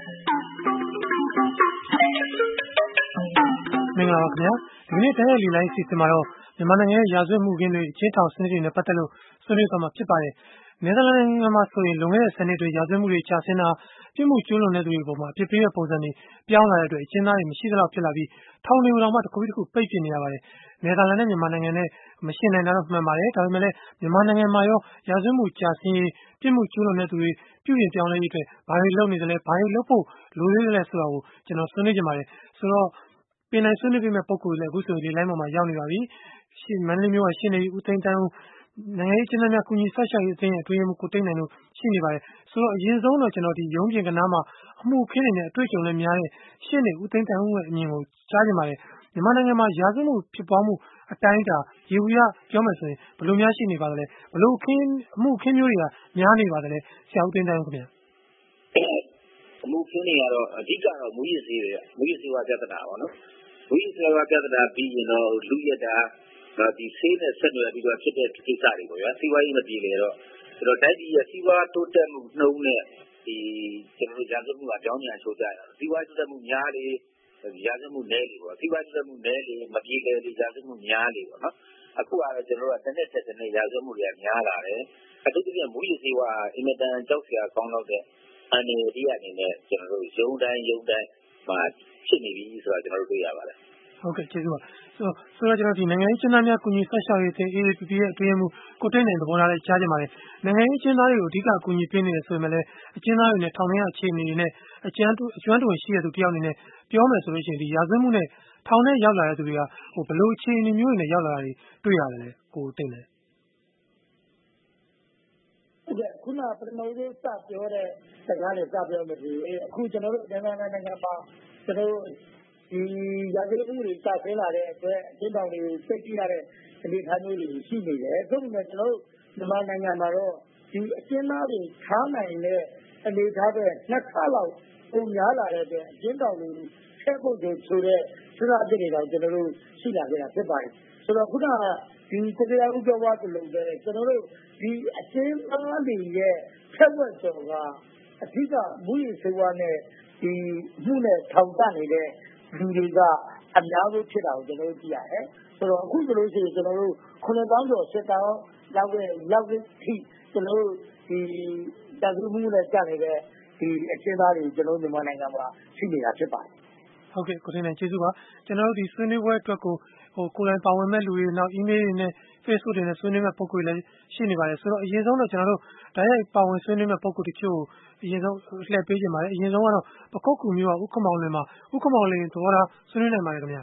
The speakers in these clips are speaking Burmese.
မင်္ဂလာပါခင်ဗျာဒီနေ့တိုင်းရဲ့လူလိုင်းစီစဉ်မှာတော့မြန်မာနိုင်ငံရဲ့ရာဇဝတ်မှုခင်းတွေအချင်းထောင်စနစ်တွေနဲ့ပတ်သက်လို့ဆွေးနွေးသွားမှာဖြစ်ပါတယ်နယ်သာလန်နိုင်ငံမှာဆိုရင်လွန်ခဲ့တဲ့စနစ်တွေရာဇဝတ်မှုတွေကြာဆင်းတာပြစ်မှုကျူးလွန်တဲ့သူတွေပေါ်မှာအပြစ်ပေးတဲ့ပုံစံတွေပြောင်းလာတဲ့အတွက်အကျဉ်းသားတွေမရှိသလောက်ဖြစ်လာပြီးထောင်တွေကိုတော့မှတစ်ခုပြီးတစ်ခုပိတ်ပင်နေရပါတယ်နယ်သာလန်နဲ့မြန်မာနိုင်ငံနဲ့မရှင်းနိုင်တာတော့မှန်ပါတယ်ဒါပေမဲ့လည်းမြန်မာနိုင်ငံမှာရောရာဇဝတ်မှုကြာဆင်းရေးပြစ်မှုကျူးလွန်တဲ့သူတွေပြုပြင်ပြောင်းလဲရေးအတွက်ဘာတွေလုပ်နေသလဲဘာတွေလုပ်ဖို့လိုသေးတယ်ဆိုတာကိုကျွန်တော်ဆွေးနွေးကြပါတယ်ဆိုတော့ပင်နိုင်ဆွေးနွေးပေးမဲ့ပုံကိုယ်လည်းအခုဆိုရင်လေလိုင်းပေါ်မှာရောက်နေပါပြီရှင်းမန္တလေးမျိုးကရှင်းနေဦးသိန်းတန်းဦးနိုင်ငံရေးကျင်းပများကုညီဆောက်ရှောက်ရေးအသင်းရဲ့အတွင်းရေးမှူးကိုတိတ်နိုင်တို့ရှိနေပါတယ်ဆိုတော့အရင်ဆုံးတော့ကျွန်တော်ဒီရုံးပြင်ကနားမှာအမှုခင်းနေတဲ့အတွေ့အကြုံလည်းများတဲ့ရှင်းနေဦးသိန်းတန်းဦးရဲ့အမြင်ကိုကြားကြပါတယ်မြန်မာနိုင်ငံမှာရာဇဝတ်မှုဖြစ်ပွားမှုအတိုင်းအတာရေဘူးရပြောမယ်ဆိုရင်ဘယ်လိုများရှိနေပါသလဲဘယ်လိုအခင်းအမှုခင်းမျိုးတွေကများနေပါသလဲဆရာဦးသိန်းတန်းဦးခင်ဗျာအမှုခင်းတွေကတော့အဓိကတော့မူရစ်ဆေးတွေမူရစ်ဆေးဝါးပြဿနာပေါ့နော်မူရစ်ဆေးဝါးပြဿနာပြီးရင်တော့လူရတာဒီဆေးနဲ့ဆက်နွယ်ပြီးတော့ဖြစ်တဲ့ကိစ္စတွေပေါ့ဗျာစီးပွားရေးမပြေလည်တော့ဆိုတော့တိုက်ပြည်ရဲ့စီးပွားတိုးတက်မှုနှုန်းနဲ့ဒီကျွန်တော်တို့ရာဇဝတ်မှုကကြောင်းပြန်ချိုးကြရတာစီးပွားတိုးတက်မှုများလေရာဇဝတ်မှုနည်းလေပေါ့စီးပွားတိုးတက်မှုနည်းလေမပြေလည်လေရာဇဝတ်မှုများလေပေါ့နော်အခုကတော့ကျွန်တော်တို့ကတစ်နှစ်တစ်နှစ်ရာဇဝတ်မှုတွေကများလာတယ်အထူးသဖြင့်မူရစ်ဆေးဝါးအင်မတန်ကြောက်စရာကောင်းတော့တဲ့အန်ဒီဒီအနေနဲ့ကျွန်တော်တို့ရုံတိုင်းမှာဖြစ်နေပြီဆိုတာကျွန်တော်တို့တွေ့ရပါတယ်ဟုတ်ကဲ့ကျေးဇူးပါဆိုတော့ကျွန်တော်ဒီနိုင်ငံရေးကျင်းသားများကုညီဆက်ရှောက်ရေးအသင်း AAPP ရဲ့အတွင်းမှုကိုတိတ်နိုင်သဘောထားလေးကြားကြပါတယ်နိုင်ငံရေးကျင်းသားတွေကိုအဓိကကုညီပေးနေတယ်ဆိုပေမဲ့လည်းအကျဉ်းသားတွေနဲ့ထောင်ထဲကအခြေအနေတွေနဲ့အကျွမ်းတဝင်ရှိတဲ့သူတယောက်အနေနဲ့ပြောမယ်ဆိုလို့ရှိရင်ဒီရာဇဝတ်မှုနဲ့ထောင်ထဲရောက်လာတဲ့သူတွေကဘယ်လိုအခြေအနေမျိုးတွေနဲ့ရောက်လာတာတွေတွေ့ရတယ်လဲကိုတိတ်နိုင်ခုနပထမဆုံးစပြောတဲ့စကားနဲ့စပြောမယ်ဒီအခုကျွန်တော်တို့နိုင်ငံမှာကျွန်တော်ဒီရာဇဝတ်မှုတွေစဆင်းလာတဲ့အတွက်အကျဉ်းထောင်တွေကိုစိတ်ကြည့်ရတဲ့အနေအထားမျိုးတွေရှိနေတယ်။သို့ပေမဲ့ကျွန်တော်တို့မြန်မာနိုင်ငံမှာတော့ဒီအကျဉ်းသားတွေထားနိုင်တဲ့အနေအထားပဲနှစ်ခါလောက်ပုံများလာတဲ့အတွက်အကျဉ်းထောင်တွေဆဲဖို့ဆိုတဲ့စဉ်းစားချက်တွေတော့ကျွန်တော်တို့ရှိလာခဲ့တာဖြစ်ပါတယ်။ဆိုတော့ခုနကဒီကိုတရားဥပဒေဝါဒလို့ပဲကျွန်တော်တို့ဒီအကျဉ်းသားတွေရဲ့ဖက်ဝက်ကျော်ကအဓိကမူရစ်ဆေးဝါးနဲ့ဒီမှုနဲ့ထောင်တက်နေတဲ့လူတွေကအများဆုံးဖြစ်တာကိုကျွန်တော်တို့ကြည့်ရတယ်။ဆိုတော့အခုဆိုလို့ရှိရင်ကျွန်တော်တို့9000ကျော်7000လောက်ထိကျွန်တော်တို့ဒီတပ်စုမှုနဲ့တက်နေတဲ့ဒီအကျဉ်းသားတွေကျွန်တော်တို့မြန်မာနိုင်ငံမှာရှိနေတာဖြစ်ပါတယ်။ဟုတ်ကဲ့ကိုထင်းနိုင်ကျေးဇူးပါကျွန်တော်တို့ဒီဆွေးနွေးပွဲအတွက်ကိုယ်တိုင်ပါဝင်မဲ့လူတွေနောက် email တွေနဲ့ Facebook တွေနဲ့ဆွေးနွေးမဲ့ပုံကိုယ်လည်းရှိနေပါတယ်ဆိုတော့အရင်ဆုံးတော့ကျွန်တော်တို့ဓာတ်ရိုက်ပါဝင်ဆွေးနွေးမဲ့ပုံကိုယ်တချို့အရင်ဆုံးလှည့်ပေးကြပါမယ်အရင်ဆုံးကတော့ပခုတ်ကူမျိုးကဥက္ကမောင်လင်းမှာဥက္ကမောင်လင်းသဘောထားဆွေးနွေးနိုင်ပါတယ်ခင်ဗျာ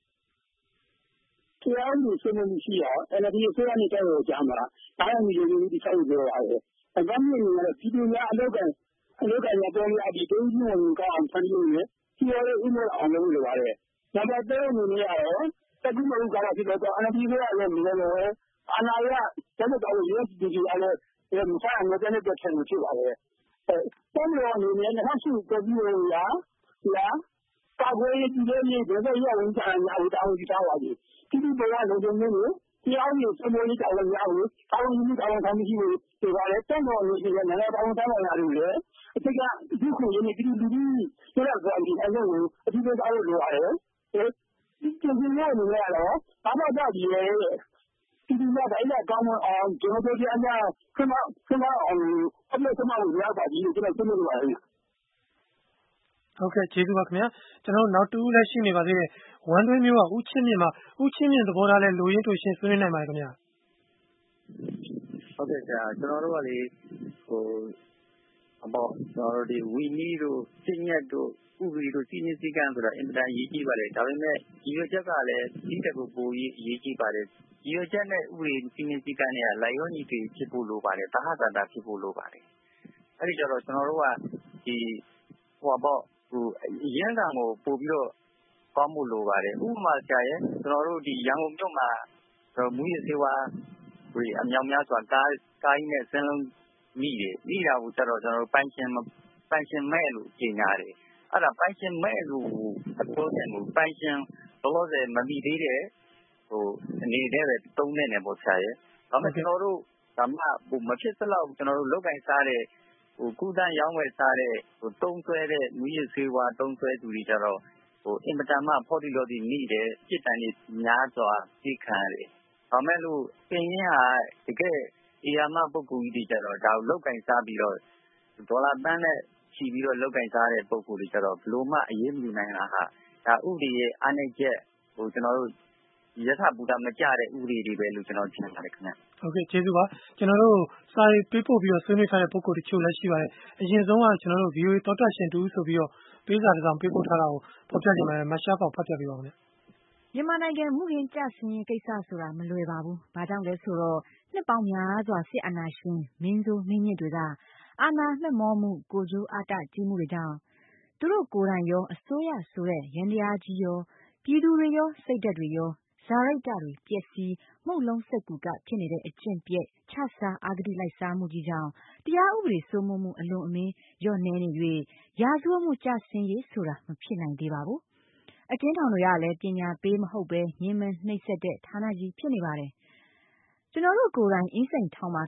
တရားမှုဆွေးနွေးမှုရှိရအောင် NLD ဆွေးနွေးနေကြတော့ကြာမှာဒါမှမဟုတ်ဒီဒီဆောက်ပြောရတယ်အကမ်းမြင်နေတဲ့ပြည်သူများအလောက်ကရပေါ်ရပြီးဒုညဝင်ကောင်းအောင်ဆန်းလို့ရစီရတဲ့ဥမ္မာအောင်လုပ်လို့ရတယ်နံပါတ်3အနေနဲ့ကတော့တကူမဟုတ်ကတော့ဖြစ်တော့ NLD ကလည်းမလို့အာဏာရကျတဲ့တော့ USDP ကလည်းမဆိုင်မတဲ့တဲ့ထင်ဖြစ်ပါလေတော်တော်အနေနဲ့2008ကိုပြီးရကာကွယ်ရေးပြည်ရေးဒေသရဝန်ကြီးများဦးတောင်းကြည့်ထားပါပြီဒီလိုပေါ်လာလို့မျိုးတရားဥပဒေစမိုးရေးတောင်းများဦးတောင်းယူတောင်းခံမရှိဘူးဒီကလည်းတော်တော်လေးကလည်းတောင်းတမ်းလာတယ်လေအတိတ်ကဒီခုရင်းဒီလူကြီးဆိုတော့ဒီအလုံးကိုအတိတ်ကလို့လိုရတယ်ဒီကျင်းနေရတော့ဘာမှတော့ဒီရဲ့ဒီကတိုင်းကကောင်းအောင်ကျွန်တော်တို့ကြားများခဏအောင်အမေကမှရပါပြီကျွန်တော်ပြောလို့ပါတယ်ဟုတ်ကဲ့ကျေးဇူးပါခင်ဗျာကျွန်တော်နောက်တူလည်းရှိနေပါသေးတယ်ဝမ်တွင်းမျိုးကဦးချင်းမြင့်မှာဦးချင်းမြင့်သဘောထားလဲလိုရင်းတို့ရှင်းဆွေးနွေးနိုင်ပါတယ်ခင်ဗျာဟုတ်ကဲ့ကျွန်တော်တို့ကလေကျွန်တော်တို့ဒီဝီနီတို့စညက်တို့ဥပဒေတို့စီမင်းစည်းကမ်းဆိုတာအင်မတန်အရေးကြီးပါတယ်ဒါပေမဲ့ဒီရွက်ကလည်းဒီတက်ကိုပိုရေးအရေးကြီးပါတယ်ဒီရွက်ချက်နဲ့ဥပဒေစီမင်းစည်းကမ်းတွေကလိုက်ရောညီတွေဖြစ်ဖို့လိုပါတယ်တဟတာတာဖြစ်ဖို့လိုပါတယ်အဲ့ဒီကြတော့ကျွန်တော်တို့ကဒီရင်းတာကိုပို့ပြီးတော့ကောင်းမှုလိုပါတယ်ဥပမာဆရာရဲ့ကျွန်တော်တို့ဒီရန်ကုန်မြို့မှာမူရစေဝါတွေအမြောက်များစွာကားကြီးနဲ့စင်းလုံးမိတာကိုကျတော့ကျွန်တော်တို့ပိုင်ရှင်မဲ့လို့ကြေညာတယ်အဲ့ဒါပိုင်ရှင်မဲ့လို့အပေါ်တယ်ကိုပိုင်ရှင်ဘလို့လဲမမိသေးတဲ့အနေနဲ့ပဲသုံးနေတယ်ပေါ့ဆရာရဲ့ဒါမှကျွန်တော်တို့ဒါမှမဖြစ်သလောက်ကျွန်တော်တို့လောက်ကင်စားတဲ့ကူးသန်းရောင်းဝယ်စားတဲ့သုံးစွဲတဲ့မူးယစ်ဆေးဝါးသုံးစွဲသူတွေကြတော့အင်မတန်မှဖော်တီလော်တီမိတယ်ပြစ်ဒဏ်တွေများစွာပြစ်ခံရတယ်။ဒါမဲ့လို့ပင်ရင်းဟာတကယ်အေယာမပုဂ္ဂိုလ်ကြီးတွေကြတော့ဒါကိုလောက်ကင်စားပြီးတော့ဒေါ်လာတန်းနဲ့ချီပြီးတော့လောက်ကင်စားတဲ့ပုဂ္ဂိုလ်တွေကြတော့ဘလို့မှအရေးမယူနိုင်တာဟာဒါဥပဒေရဲ့အားနည်းချက်ကျွန်တော်တို့ယထာဘူတာမကြတဲ့ဥပဒေတွေပဲလို့ကျွန်တော်ထင်ပါတယ်ခင်ဗျ။ဟုတ်ကဲ့ကျေးဇူးပါကျွန်တော်တို့စာရေးပေးပို့ပြီးတော့ဆွေးနွေးထားတဲ့ပုဂ္ဂိုလ်တချို့လည်းရှိပါတယ်အရင်ဆုံးကကျွန်တော်တို့ VOA တော်တက်ရှင်တူဆိုပြီးတော့ပေးစာတစ်စောင်ပေးပို့ထားတာကိုဖော်ပြကြည့်မယ်မရှားပေါင်ဖတ်ပြပေးပါဦးခင်ဗျမြန်မာနိုင်ငံမှုခင်းကြဆင်းရေးကိစ္စဆိုတာမလွယ်ပါဘူးဘာကြောင့်လဲဆိုတော့နှစ်ပေါင်းများစွာစစ်အာဏာရှင်မင်းဆိုးမင်းညစ်တွေကအာဏာနှက်မောမှုကိုကျိုးအာတကြီးမှုတွေကြောင့်သူတို့ကိုယ်တိုင်ရောအစိုးရဆိုတဲ့ရန်တရားကြီးရောပြည်သူတွေရောစိတ်ဓာတ်တွေရောဇာရိတ်တတွေပျက်စီးမှုလုံးစိတ်ကူကဖြစ်နေတဲ့အကျင့်ပြည့်ခြစားအာဂတိလိုက်စားမှုကြီးကြောင့်တရားဥပဒေစိုးမိုးမှုအလွန်အမင်းလျော့နည်းနေ၍ရာဇဝတ်မှုကြဆင်းရေးဆိုတာမဖြစ်နိုင်သေးပါဘူးအကျဉ်းထောင်တွေကလည်းပညာပေးမဟုတ်ပဲညှင်းပန်းနှိပ်စက်တဲ့ဌာနကြီးဖြစ်နေပါတယ်ကျွန်တော်တို့ကိုယ်တိုင်အင်းစိန်ထောင်မှာ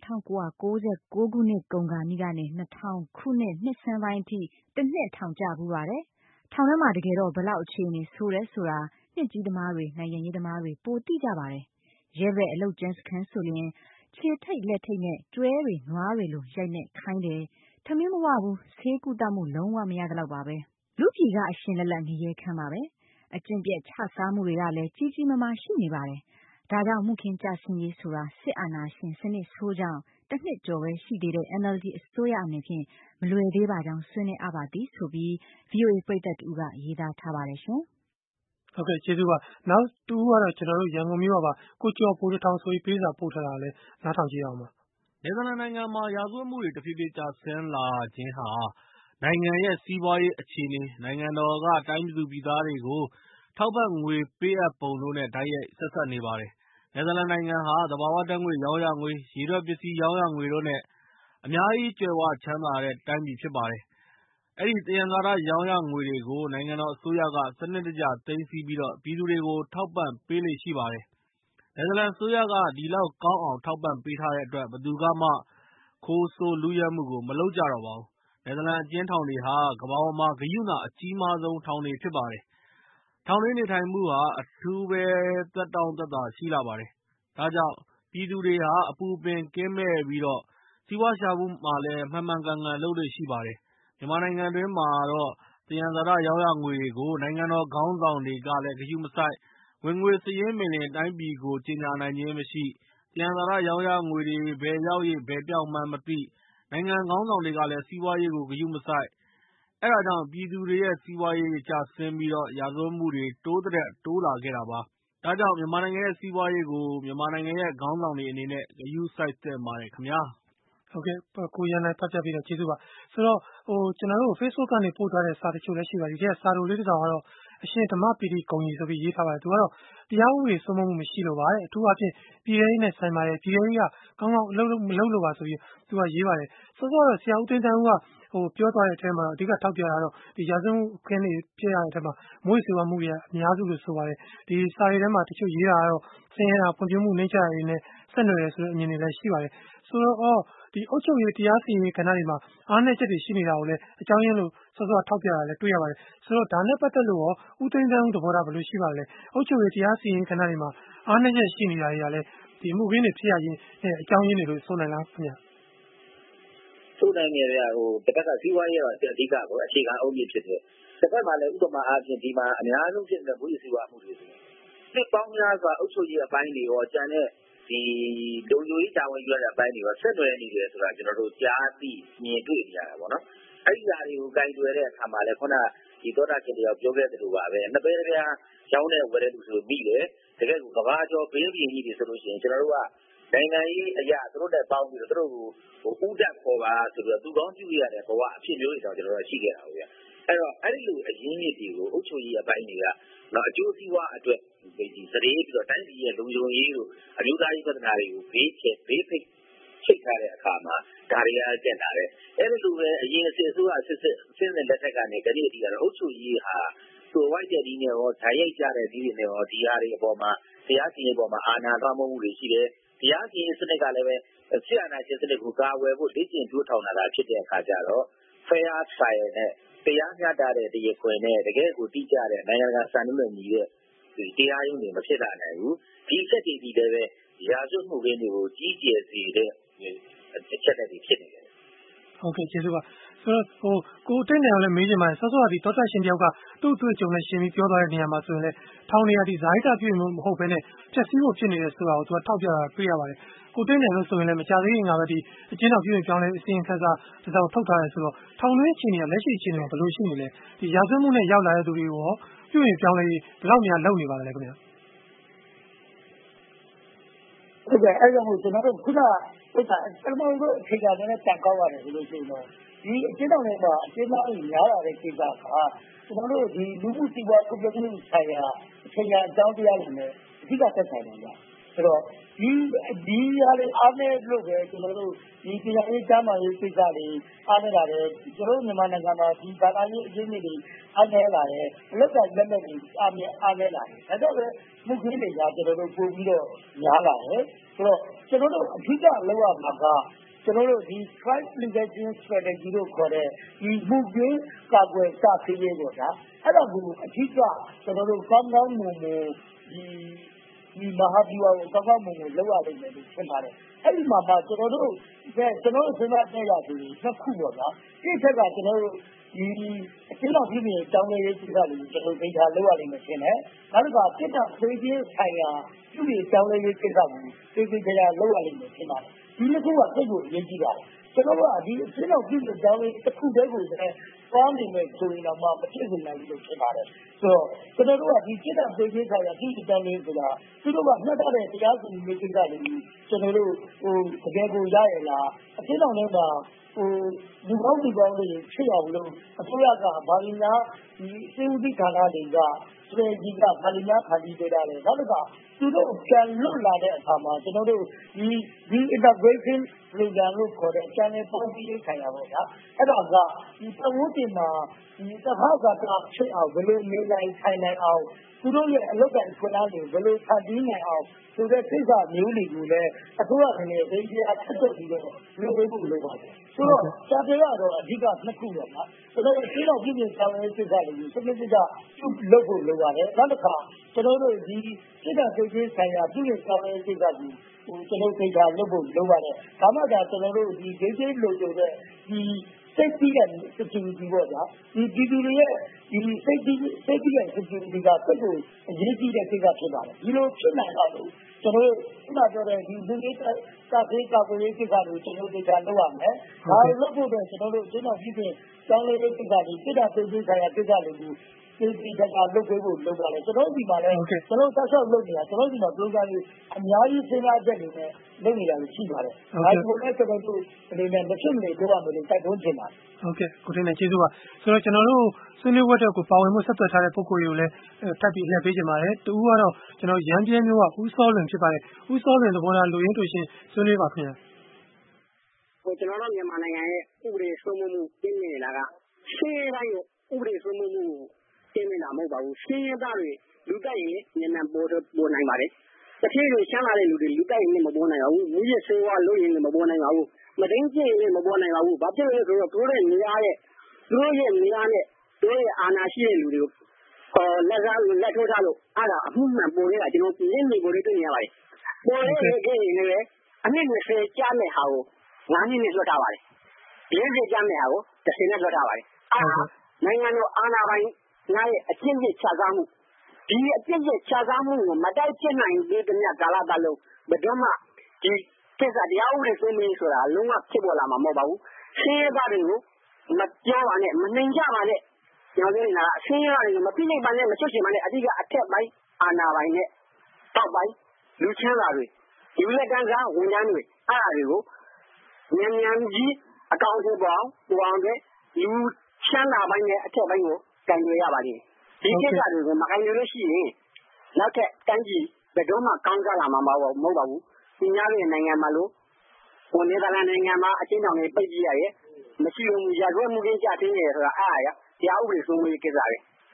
1996ခုနှစ်ကုန်ခါနီးကနေ2000ခုနှစ်နှစ်ဆန်းပိုင်းအထိတစ်နှစ်ထောင်ကျဘူးပါတယ်ထောင်ထဲမှာတကယ်တော့ဘလောက်အခြေအနေဆိုးတယ်ဆိုတာနှစ်ကြီးသမားတွေနိုင်ငံရေးသမားတွေပိုသိကြပါတယ်ရဲဘက်အလုပ်ကျန်းစခန်းဆိုရင်ခြေထိတ်လက်ထိတ်နဲ့ကျွဲတွေနွားတွေလိုရိုက်နဲ့ခိုင်းတယ်ထမင်းမဝဘူးဆေးကုသမှုလုံးဝမရတော့ပါပဲလူပြည်ကအရှင်လက်လက်ငရဲခမ်းပါပဲအကျင့်ပြည့်ခြစားမှုတွေကလည်းကြီးကြီးမားမားရှိနေပါတယ်ဒါကြောင့်မှုခင်းကြဆင်းရေးဆိုတာစစ်အာဏာရှင်စနစ်ဆိုးကြောင့်တစ်နှစ်ကျော်ပဲရှိသေးတဲ့ NLD အစိုးရအနေဖြင့်မလွယ်သေးပါကြောင်းဆွေးနွေးအပ်ပါသည်ဆိုပြီး VOA ပရိသတ်တူကရေးသားထားပါတယ်ရှင်ဟုတ်ကဲ့ကျေးဇူးပါနောက်တူကတော့ကျွန်တော်တို့ရန်ကုန်မြို့ပါကိုကျော်ပိုးထောင်ဆိုပြီးပေးစာပို့ထားတာလဲနားထောင်ကြည့်အောင်ပါနယ်သာလန်နိုင်ငံမှာရာဇဝတ်မှုတွေတဖြည်းဖြည်းကျဆင်းလာခြင်းဟာနိုင်ငံရဲ့စီးပွားရေးအခြေအနေနိုင်ငံတော်ကတိုင်းသူပြည်သားတွေကိုထောက်ပံ့ငွေပေးအပ်ပုံတို့နဲ့တိုက်ရိုက်ဆက်စပ်နေပါတယ်။နယ်သာလန်နိုင်ငံဟာသဘာဝဓာတ်ငွေရောင်းရငွေရေထွက်ပစ္စည်းရောင်းရငွေတို့နဲ့အများကြီးကြွယ်ဝချမ်းသာတဲ့တိုင်းပြည်ဖြစ်ပါတယ်။အဲဒီသယံဇာတရောင်းရငွေတွေကိုနိုင်ငံတော်အစိုးရကစနစ်တကျသိမ်းဆည်းပြီးတော့ပြည်သူတွေကိုထောက်ပံ့ပေးလေ့ရှိပါတယ်။နယ်သာလန်အစိုးရကဒီလောက်ကောင်းအောင်ထောက်ပံ့ပေးထားတဲ့အတွက်ဘယ်သူကမှခိုးဆိုးလုယက်မှုကိုမလုပ်ကြတော့ပါဘူး။နယ်သာလန်အကျဉ်းထောင်တွေဟာကမ္ဘာပေါ်မှာဂရုဏာအကြီးမားဆုံးထောင်တွေဖြစ်ပါတယ်။ထောင်တွင်းနေထိုင်မှုဟာအထူးပဲသက်တောင့်သက်သာရှိလှပါတယ်။ဒါကြောင့်ပြည်သူတွေဟာအပူပင်ကင်းမဲ့ပြီးတော့စီးပွားရှာမှုမှာလည်းမှန်မှန်ကန်ကန်လုပ်လေ့ရှိပါတယ်။မြန်မာနိုင်ငံတွင်းမှာတော့သယံဇာတရောင်းရငွေတွေကိုနိုင်ငံတော်ခေါင်းဆောင်တွေကလည်းဂရုမစိုက်ဝင်ငွေစာရင်းမတင်တိုင်းပြည်ကိုကြေညာနိုင်ခြင်းမရှိသယံဇာတရောင်းရငွေတွေဘယ်ရောက်ရဘယ်ပြောင်းမှန်းမသိနိုင်ငံခေါင်းဆောင်တွေကလည်းစီးပွားရေးကိုဂရုမစိုက်အဲဒါကြောင့်ပြည်သူတွေရဲ့စီးပွားရေးကျဆင်းပြီးတော့ရာဇဝတ်မှုတွေတိုးတက်တိုးလာခဲ့တာပါ။ဒါကြောင့်မြန်မာနိုင်ငံရဲ့စီးပွားရေးကိုမြန်မာနိုင်ငံရဲ့ခေါင်းဆောင်တွေအနေနဲ့ဂရုစိုက်သင့်ပါတယ်ခင်ဗျာ။ဟုတ်ကဲ့ကိုရန်နိုင်ဖတ်ပြပြီးတော့ကျေးဇူးပါဆိုတော့ကျွန်တော်တို့ Facebook ကနေပို့ထားတဲ့စာတချို့လည်းရှိပါသေးတယ်စာတို့လေးတစ်စောင်ကတော့အရှင်ဓမ္မပီတိဂုံကြီးဆိုပြီးရေးထားပါတယ်သူကတော့တရားဥပဒေစိုးမိုးမှုမရှိလို့ပါတဲ့အထူးအဖြင့်ပြည်ထောင်ရေးနဲ့ဆိုင်ပါတယ်ပြည်ထောင်ရေးကကောင်းကောင်းအလုပ်မလုပ်လို့ပါဆိုပြီးသူကရေးပါတယ်စောစောတော့ဆရာဦးသိန်းသန်းဦးကပြောသွားတဲ့အထဲမှာအဓိကထောက်ပြတာတော့ဒီရာဇဝတ်မှုခင်းတွေဖြစ်ရတဲ့အထဲမှာမွေးစေဝမှုတွေအများစုလို့ဆိုပါတယ်ဒီစာရီထဲမှာတချို့ရေးတာကတော့ဆင်းရဲတာဖွံ့ဖြိုးမှုနှိမ့်ချတာတွေနဲ့ဆက်နွယ်တယ်ဆိုတဲ့အမြင်တွေလည်းရှိပါတယ်ဆိုတော့ဒီအုပ်ချုပ်ရေးတရားစီရင်ရေးကဏ္ဍတွေမှာအားနည်းချက်တွေရှိနေတာကိုလည်းအကြောင်းရင်းလို့စောစောထောက်ပြတာလည်းတွေ့ရပါတယ်ဆိုတော့ဒါနဲ့ပတ်သက်လို့ရောဦးသိန်းသန်းဦးသဘောထားဘယ်လိုရှိပါလဲအုပ်ချုပ်ရေးတရားစီရင်ရေးကဏ္ဍတွေမှာအားနည်းချက်ရှိနေတာတွေကလည်းဒီမှုခင်းတွေဖြစ်ရခြင်းအကြောင်းရင်းတွေလို့ဆိုနိုင်လားခင်ဗျာဆိုနိုင်တယ်ဗျတစ်ခါကစီးပွားရေးကအဓိကကိုအခြေခံအုံးမြစ်ဖြစ်တယ်တစ်ခါမှလည်းဥပမာအားဖြင့်ဒီမှာအများဆုံးဖြစ်တဲ့ဘုရားစီးပွားမှုတွေနှစ်ပေါင်းများစွာအုပ်ချုပ်ရေးအပိုင်းတွေရောကျန်တဲ့ဒီလုံခြုံရေးတာဝန်ယူရတဲ့အပိုင်းတွေရောဆက်နွယ်နေတယ်ဆိုတာကျွန်တော်တို့ကြားသိမြင်တွေ့နေရတာပေါ့နော်အဲ့ဒီဓာတ်တွေကိုဂိုင်တွယ်တဲ့အခါမှာလည်းခုနဒီသောတာရှင်တယောက်ပြောခဲ့သလိုပါပဲနှစ်ပဲတစ်ပြားရောင်းတဲ့ဝယ်တဲ့လူဆိုမိတယ်တကယ်ကိုကဘာကျော်ဘေးပြင်ကြီးတွေဆိုလို့ရှိရင်ကျွန်တော်တို့ကနိုင်ငံရေးအရာသူတို့နဲ့ပေါင်းပြီးတော့သူတို့ကိုဥဒတ်ခေါ်ပါဆိုပြီးတော့သူကောင်းပြုရတဲ့ဘဝအဖြစ်မျိုးတွေတော့ကျွန်တော်တို့ရှိခဲ့တာပေါ့ဗျအဲ့တော့အဲ့ဒီလိုအရင်းမြစ်တွေကိုအုပ်ချုပ်ရေးအပိုင်းတွေကတော့အကျိုးစီးပွားအတွက်ဒီစရေပြီးတော့တိုင်းပြည်ရဲ့လုံခြုံရေးတို့အမျိုးသားရေးပြဿနာတွေကိုဘေးဖိတ်ချိတ်ထားတဲ့အခါမှာဒါတွေကတက်လာတယ်အဲ့ဒီလိုပဲအရင်အစစ်အစိုးရအစစ်နဲ့လက်ထက်ကနေကြည့်ဒီကတော့အုပ်ချုပ်ရေးဟာဝိုက်တဲ့ဒီနဲ့ရောဓာတ်ရိုက်ကြတဲ့ဒီတွေနဲ့ရောဒီဟာတွေအပေါ်မှာတရားစီရင်ပေါ်မှာအာဏာလွှမ်းမိုးမှုတွေရှိတယ်တရားစီရင်စနစ်ကလည်းပဲဆရာနာရှင်စနစ်ကိုကာဝယ်ဖို့လေ့ကျင့်တိုးထောင်လာတာဖြစ်တဲ့အခါကျတော့ fair trial နဲ့တရားမျှတတဲ့တရားခွင်နဲ့တကယ်ကိုတိကျတဲ့နိုင်ငံတကာစံနှုန်းနဲ့ညီတဲ့တရားရုံးတွေမဖြစ်လာနိုင်ဘူးဒီစက်တွေဒီလည်းပဲရာဇဝတ်မှုတွေကိုကြီးကျယ်စေတဲ့အချက်တွေဖြစ်နေတယ်ဟုတ်ကဲ့ကျေးဇူးပါဆိုတော့ကိုတိတ်နေအောင်လည်းမေးချင်ပါတယ်စောစောကဒီတောတာရှင်တယောက်ကသူ့အတွေ့အကြုံနဲ့ရှင်းပြီးပြောသွားတဲ့နေရာမှာဆိုရင်လည်းထောင်နေရာဒီဇိုင်းတာပြည့်မှုမဟုတ်ဘဲနဲ့ဖြည့်ဆည်းဖို့ဖြစ်နေတယ်ဆိုတာကိုသူကထောက်ပြတာတွေ့ရပါတယ်ကိုတိတ်နေလို့ဆိုရင်လည်းမကြသေးခင်ကပဲဒီအကျဉ်းတော်ပြည်ပြောင်းလဲအစီရင်ခံစာတစ်စောင်ထုတ်ထားတယ်ဆိုတော့ထောင်တွင်းအခြေအနေကလက်ရှိအခြေအနေကဘယ်လိုရှိနေလဲဒီရာဇဝတ်မှုနဲ့ရောက်လာတဲ့သူတွေကိုရောပြည်ပြောင်းလဲဘယ်လောက်များလုပ်နေပါလဲခင်ဗျာဟုတ်ကဲ့အဲ့ဒါကိုကျွန်တော်တို့ခုနဥစ္စာပထမဆုံးအခြေခံနဲ့တန်ကောက်ရတယ်ဆိုလို့ရှိရင်တော့ဒီအကျဉ်းတော်တွေမှာအကျဉ်းသားတွေများလာတဲ့ကိစ္စကကျွန်တော်တို့ဒီလူမှုစီးပွားကွန်ပျူတာဆိုင်ရာအခြေခံအကြောင်းတရားတွေနဲ့အဓိကသက်ဆိုင်တယ်ဗျဆိုတော့ဒီဟာတွေအားနည်းလို့ပဲကျွန်တော်တို့ဒီတရားရေးတမ်းမာရေးကိစ္စတွေအားနည်းလာတယ်ကျွန်တော်မြန်မာနိုင်ငံမှာဒီဘာသာရေးအကျဉ်းတွေအားနည်းလာတယ်အလောက်ကလက်လက်တွေအားနည်းလာတယ်ဒါကြောင့်ပဲမှုခင်းတွေကကျွန်တော်တို့ပို့ပြီးတော့များလာတယ်ဆိုတော့ကျွန်တော်တို့အဓိကလောက်ရမှာကကျွန်တော်တို့ဒီ crime prevention strategy လို့ခေါ်တဲ့ဒီမှုခင်းကာကွယ်တားဆီးရေးပေါ့ဗျာအဲ့ဒါကိုအဓိကကျွန်တော်တို့ကောင်းကောင်းမွန်မွန်ဒီမဟာဗျူဟာကိုကောင်းကောင်းမွန်မွန်လောက်ရနိုင်တယ်လို့ထင်ပါတယ်အဲ့ဒီမှာကျွန်တော်တို့စဉ်းစားတဲ့ရသူနှစ်ခုပေါ့ဗျာဒီထက်ကကျွန်တော်တို့ဒီအကျဉ်းတော်ပြည်ပြည်တောင်းလဲရေးကိစ္စတွေကျွန်တော်ဒေတာလောက်ရနိုင်မယ်ထင်တယ်နောက်တစ်ခါပြည်တော်ပြည်ပြည်ဆိုင်ရာပြည်ပြည်တောင်းလဲရေးကိစ္စကိုပြည်ပြည်တရားလောက်ရနိုင်မယ်ထင်ပါတယ်ဒီနှစ်ခုကစိတ်ကိုအရေးကြီးပါတယ်ကျွန်တော်ကဒီအကျဉ်းတော်ပြည်ပြည်တောင်းလဲတစ်ခုတည်းကိုလည်းပေါင်းနေမယ်ဆိုရင်တော့မဖြစ်နိုင်ဘူးလို့ထင်ပါတယ်ဆိုတော့ကျွန်တော်တို့ကဒီပြည်တော်ပြည်ပြည်ဆိုင်ရာပြည်ပြည်တောင်းလဲဆိုတာသူတို့ကမှတ်ထားတဲ့တရားစီရင်ရေးကိစ္စတွေကျွန်တော်တို့တကယ်ကိုရရလားအကျဉ်းတော်ထဲမှာလူကောင်းတွေဖြစ်အောင်လို့အစိုးရကဗာလီနာဒီစေဦးတိဌာနတွေကစရေကြီးကဗာလီနာခါတီးပေးတာလေနောက်တစ်ခါသူတို့ပြန်လွတ်လာတဲ့အခါမှာကျွန်တော်တို့ဒီ integration program လို့ခေါ်တဲ့ကျန်တဲ့ပုံစံဆိုင်ရာပေါ့ဗျာအဲ့ဒါကဒီပတ်ဝန်းကျင်မှာဒီသဘာဝကဖြစ်အောင်ဘယ်လိုနေနိုင်ထိုင်နိုင်အောင်သူတို့ရဲ့အလုပ်ကိုင်ခွင့်အားတွေဘယ်လိုဖန်တီးနိုင်အောင်ဆိုတဲ့ကိစ္စမျိုးတွေကိုလည်းအစိုးရကနေဒေသအထက်တက်ပြီးတော့လုပ်ပေးဖို့လိုပါတယ်ဆိုတော့စာပေကတော့အဓိကနှစ်ခုပါနော်ဆိုတော့ဒီတော့ပြည်ပြည်ဆောင်ရေးကိစ္စတွေကိုစနစ်တကျလုပ်ဖို့လိုပါတယ်နောက်တစ်ခါကျွန်တော်တို့ဒီစိတ်ဓာတ်စိတ်ကြီးဆိုင်ရာပြည်ပြည်ဆောင်ရေးကိစ္စကိုကျွန်တော်ဒေတာလုပ်ဖို့လိုပါတယ်ဒါမှသာကျွန်တော်တို့ဒီဒေသလိုချင်တဲ့ဒီ safety and security ပေါ့ဗျာဒီပြည်သူတွေရဲ့ဒီ safety and security ကတက်ကိုအရေးကြီးတဲ့ကိစ္စဖြစ်ပါတယ်ဒီလိုဖြစ်နိုင်တော့ကျွန်တော်တို့ခုနပြောတဲ့ဒီလူတွေကာကွယ်ရေးကိစ္စတွေကျွန်တော်တို့ဒေတာလုပ်ရမယ်ဒါလုပ်ဖို့တော့ကျွန်တော်တို့ကျွန်တော်ပြည်ပြင်ကျောင်းလေးကိစ္စတွေပြည်တာပြည်ဆိုင်ရာကိစ္စတွေကိုဒီကလုပ်ပေးဖို့လုပ်ပါတယ်ကျွန်တော်ဒီမှာလည်းကျွန်တော်ဆက်လုပ်နေတာကျွန်တော်ဒီမှာ program တွေအများကြီးစဉ်းစားချက်တွေနဲ့လုပ်နေတာရှိပါတယ်ဒါကိုလည်းကျွန်တော်တို့အနေနဲ့မဖြစ်မနေပြောရမယ်လို့တိုက်တွန်းချင်ပါတယ်ဟုတ်ကဲ့ကိုတင်နေကျေးဇူးပါဆိုတော့ကျွန်တော်တို့ဆွေးနွေးပွဲတော့ကိုပါဝင်မှုဆက်သွယ်ထားတဲ့ပုဂ္ဂိုလ်တွေကိုလည်းထပ်ပြီးလှည့်ပေးကြပါတယ်တူကတော့ကျွန်တော်ရန်ပြဲမျိုးကဦးစောလွင်ဖြစ်ပါတယ်ဦးစောလွင်သဘောထားလူရင်းတူရှင်ဆွေးနွေးပါခင်ဗျာကျွန်တော်တို့မြန်မာနိုင်ငံရဲ့ဥပဒေစိုးမိုးမှုပြင်းနေတာကရှင်းတိုင်းဥပဒေစိုးမိုးမှုရှင်းနေတာမဟုတ်ပါဘူးရှင်းရတာတွေလူတိုက်ရင်ညံ့ပေါ်နိုင်ပါတယ်တဖြည်းဖြည်းရှင်းလာတဲ့လူတွေလူတိုက်ရင်မပေါ်နိုင်ပါဘူးမူရစေဝါလို့ရင်မပေါ်နိုင်ပါဘူးမတိုင်းကျရင်မပေါ်နိုင်ပါဘူးဘာဖြစ်လဲဆိုတော့သူတို့ရဲ့နေရာနဲ့သူတို့ရဲ့အာဏာရှိတဲ့လူတွေကိုလက်ထိုးထားလို့အဲ့ဒါအမှုမှန်ပေါ်နေတာကျွန်တော်ပြင်းနေပေါ်တွေ့နေရပါတယ်ပေါ်နေတဲ့ကိရင်လည်းအနှစ်20ကြာမဲ့ဟာကို9နှစ်နဲ့လွှတ်ထားပါတယ်40ကြာမဲ့ဟာကို10နဲ့လွှတ်ထားပါတယ်နိုင်ငံတော်အာဏာပိုင်ငါရဲ့အကျင့်ချစားမှုဒီအကျင့်ချစားမှုကိုမတိုက်ဖြစ်နိုင်သေးတဲ့ကာလပတ်လုံးဘယ်တော့မှဒီကိစ္စတရားဥပဒေစိုးမိုးရေးဆိုတာလုံးဝဖြစ်ပေါ်လာမှာမဟုတ်ပါဘူးရှင်းရတာတွေကိုမပြောပါနဲ့မနှိမ်ကြပါနဲ့ကျွန်တော်ပြောနေတာအရှင်းရတာတွေကိုမဖိနှိပ်ပါနဲ့မချွတ်ချင်ပါနဲ့အဓိကအထက်ပိုင်းအာဏာပိုင်နဲ့တောက်ပိုင်းလူချမ်းသာတွေဒီလက်ကန်းစားဝန်ထမ်းတွေအဲ့ဒါတွေကိုမြန်ကြီးအကောင့်ပေါ်အောင်တဲ့လူချမ်းသာပိုင်းနဲ့အထက်ပိုင်းကိုကင်ကြရပါလိမ့်ဒီကိစ္စတွေကိုမကင်ကြလို့ရှိရင်နောက်ထပ်တန်းကြီးဘယ်တော့မှကောင်းကြလာမှာမဟုတ်ပါဘူးဒီများရဲ့နိုင်ငံမှာလို့နယ်သာလန်နိုင်ငံမှာအချင်းတော်တွေပိတ်ကြည့်ရရဲ့မရှိဘူးရာဇဝတ်မှုကင်းကြတင်းနေတယ်ဆိုတာအားရတရားဥပဒေစိုးမိုးရေးကိစ္စပဲ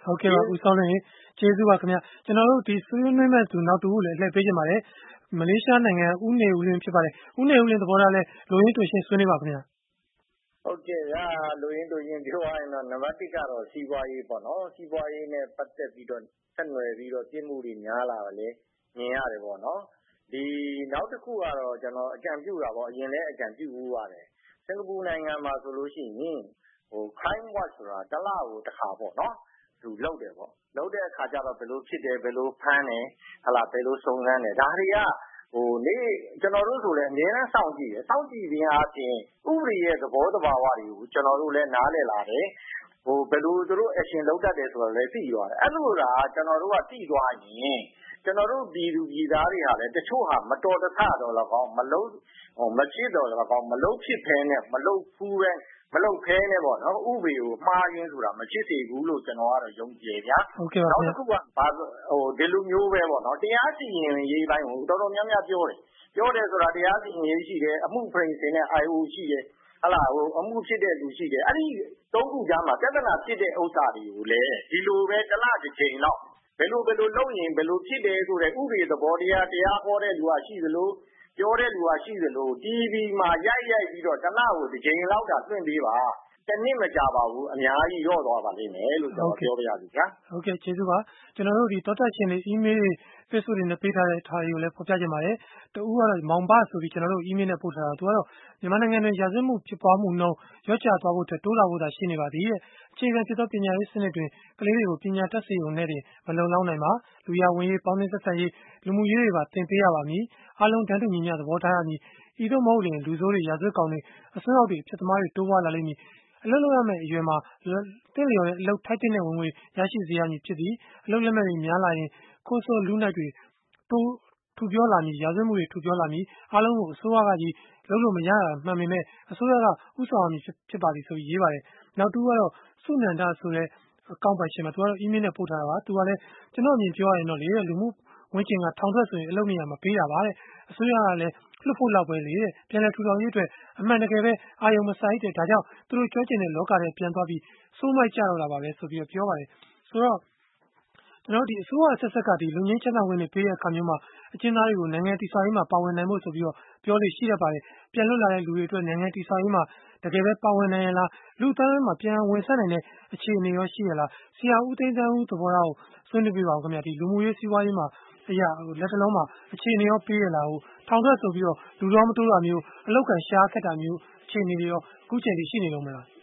ဟုတ်ကဲ့ပါဦးစောလင်းကျေးဇူးပါခင်ဗျာကျွန်တော်တို့ဒီဆွေးနွေးမဲ့သူနောက်တူကိုလည်းအလှည့်ပေးကြပါတယ်မလေးရှားနိုင်ငံဦးနေဦးလင်းဖြစ်ပါတယ်ဦးနေဦးလင်းသဘောထားလဲလိုရင်းတူရှင်းဆွေးနွေးပါခင်ဗျာဟုတ်ကဲ့လိုရင်းတူရင်ပြောရရင်တော့နံပါတ်1ကတော့စီးပွားရေးပေါ့နော်စီးပွားရေးနဲ့ပတ်သက်ပြီးတော့ဆက်နွယ်ပြီးတော့ပြစ်မှုတွေများလာတယ်လေမြင်ရတယ်ပေါ့နော်ဒီနောက်တစ်ခုကတော့ကျွန်တော်အကြံပြုတာပေါ့အရင်လည်းအကြံပြုဘူးပါတယ်စင်ကာပူနိုင်ငံမှာဆိုလို့ရှိရင်crime watch ဆိုတာတစ်လကိုတစ်ခါပေါ့နော်သူလုပ်တယ်ပေါ့လုပ်တဲ့အခါကျတော့ဘယ်လိုဖြစ်တယ်ဘယ်လိုဖမ်းတယ်ဘယ်လိုစုံစမ်းတယ်ဒါတွေကနေ့ကျွန်တော်တို့ဆိုလည်းအများအားစောင့်ကြည့်တယ်စောင့်ကြည့်ခြင်းအပြင်ဥပဒေရဲ့သဘောတဘာဝတွေကိုကျွန်တော်တို့လည်းနားလည်လာတယ်ဘယ်လိုသူတို့ action လုပ်တတ်တယ်ဆိုတော့လည်းသိသွားတယ်အဲ့လိုဒါကျွန်တော်တို့ကသိသွားရင်ကျွန်တော်တို့ပြည်သူပြည်သားတွေဟာလည်းတချို့ဟာမတော်တဆတော့လည်းကောင်းမဖြစ်တော့လည်းကောင်းမလုပ်ဖြစ်ဖဲနဲ့မလုပ်ဖူးပဲမလုပ်ဖဲနဲ့ပေါ့နော်ဥပဒေကိုမှားရင်းဆိုတာမဖြစ်စေဘူးလို့ကျွန်တော်ကတော့ယုံကြည်ဗျာနောက်တစ်ခုကဒီလိုမျိုးပဲပေါ့နော်တရားစီရင်ရေးပိုင်းကိုတော်တော်များများပြောတယ်ဆိုတာတရားစီရင်ရေးရှိတယ်အမှုဖရိန်စင်နဲ့ IO ရှိတယ်အမှုဖြစ်တဲ့လူရှိတယ်အဲ့ဒီသုံးခုကြားမှာပြဿနာဖြစ်တဲ့ဥစ္စာတွေကိုလည်းဒီလိုပဲတစ်လတစ်ချိန်လောက်ဘယ်လိုလုပ်ရင်ဘယ်လိုဖြစ်တယ်ဆိုတဲ့ဥပဒေသဘောတရားဟောတဲ့လူကရှိသလိုပြောတဲ့လူကရှိသလို TV မှာရိုက်ပြီးတော့တစ်လကိုတစ်ချိန်လောက်တာလွှင့်ပေးပါတစ်နှစ်မကြပါဘူးအများကြီးရော့သွားပါလိမ့်မယ်လို့ကျွန်တော်ပြောပြရစီဗျာဟုတ်ကဲ့ကျေးဇူးပါကျွန်တော်တို့ဒီတောတက်ရှင်တွေ email တွေ Facebook တွေနဲ့ပေးထားတဲ့ထားတွေကိုလည်းဖော်ပြကြပါတယ်တူကတော့မောင်ဘဆိုပြီးကျွန်တော်တို့ email နဲ့ပို့ထားတာသူကတော့မြန်မာနိုင်ငံတွင်ရာဇဝတ်မှုဖြစ်ပွားမှုနှုန်းရော့ကျသွားဖို့တိုးလာဖို့သာရှိနေပါသေးတယ်အခြေခံဖြစ်သောပညာရေးစနစ်တွင်ကလေးတွေကိုပညာတတ်စေုံနဲ့တင်မလုံလောက်နိုင်ပါလူရဝင်ရေးပေါင်းသင်းဆက်ဆံရေးလူမှုရေးတွေပါသင်ပေးရပါမည်အားလုံးတန်းတူညီမျှသဘောထားရမည်ဤသို့မဟုတ်ရင်လူဆိုးတွေရာဇဝတ်ကောင်တွေအစွန်းရောက်တွေဖြစ်သမားတွေတိုးပွားလာလိမ့်မည်အလုပ်လုပ်ရမယ့်အရွယ်မှာတင့်လျော်တဲ့အလုပ်ထိုက်တဲ့ဝင်ငွေရရှိစေရမည်ဖြစ်သည်အလုပ်လက်မဲ့တွေများလာရင်ခိုးဆိုးလူနိုင်တွေတိုးထူပြောလာမည်ရာဇဝတ်မှုတွေထူပြောလာမည်အားလုံးကိုအစိုးရကကြီးလုပ်လို့မရတာမှန်ပေမဲ့အစိုးရကဥဆောင်ရမည်ဖြစ်ပါသည်ဆိုပြီးရေးပါတယ်နောက်တူကတော့စုနန္ဒဆိုတဲ့အကောင့်ပိုင်ရှင်မှာသူကတော့ email နဲ့ပို့ထားတာပါသူကလည်းကျွန်တော်အမြင်ပြောရရင်တော့လေလူမှုဝင်ကျင်ကထောင်ထွက်ဆိုရင်အလုပ်နေရာမှာပေးတာပါတဲ့အစိုးရကလည်းလွတ်ဖို့လောက်ပဲလေတဲ့ပြန်လည်ထူထောင်ရေးအတွက်အမှန်တကယ်ပဲအာယုံမဆိုင်တဲ့ဒါကြောင့်သူတို့ကြွကျင်တဲ့လောကထဲပြန်သွားပြီးစိုးမိုက်ကြတော့တာပါပဲဆိုပြီးပြောပါတယ်ဆိုတော့ကျွန်တော်ဒီအစိုးရဆက်ဆက်ကဒီလူငင်းချမ်းသာဝင်တွေပေးတဲ့အခါမျိုးမှာအကျဉ်းသားတွေကိုနိုင်ငံတည်ဆောက်ရေးမှာပါဝင်နိုင်ဖို့ဆိုပြီးပြောလို့ရှိတတ်ပါတယ်ပြန်လွတ်လာတဲ့လူတွေအတွက်နိုင်ငံတည်ဆောက်ရေးမှာတကယ်ပဲပါဝင်နိုင်ရလားလူသားတွေမှာပြန်ဝင်ဆက်နိုင်တဲ့အခြေအနေရောရှိရလားဆရာဦးသိန်းသန်းဦးသဘောထားကိုဆွေးနွေးပြပါဦးခင်ဗျာဒီလူမှုရေးစီးပွားရေးမှာအရာလက်တလုံးမှာအခြေအနေရောပေးရလားထောင်ထွက်ဆိုပြီးလူတော်မတိုးတာမျိုးအလောက်ကန်ရှားခက်တာမျိုးအခြေအနေတွေရောအခုချိန်ထိရှိနေလုံးမလား